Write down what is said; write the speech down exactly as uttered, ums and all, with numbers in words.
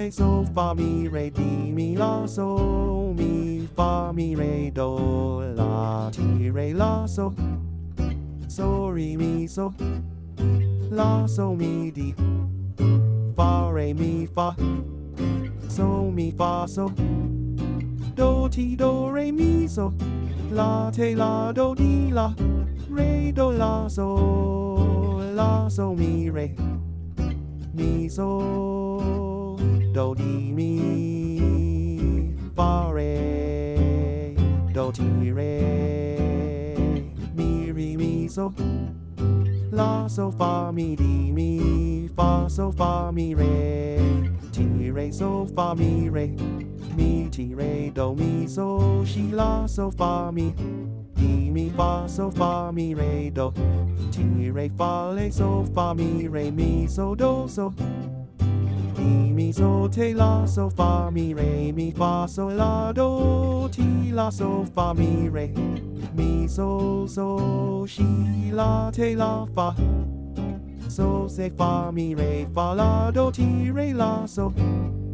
le so fa mi re di mi la so mi fa mi re do la ti re la so so re mi so la so mi di fa re mi fa so mi fa so do ti do re mi so la te la do di la re do la so la so mi re mi so do di mi fa re do ti re mi re mi so la so fa mi di mi fa so fa mi re ti re so fa mi re mi ti re do mi so shi la so fa mi di mi fa so fa mi re do ti re fa le so fa mi re mi so do so di mi so te la so fa mi re mi fa so la do ti la so fa mi re mi so so shi la te la fa so se fa mi re fa la do ti re la so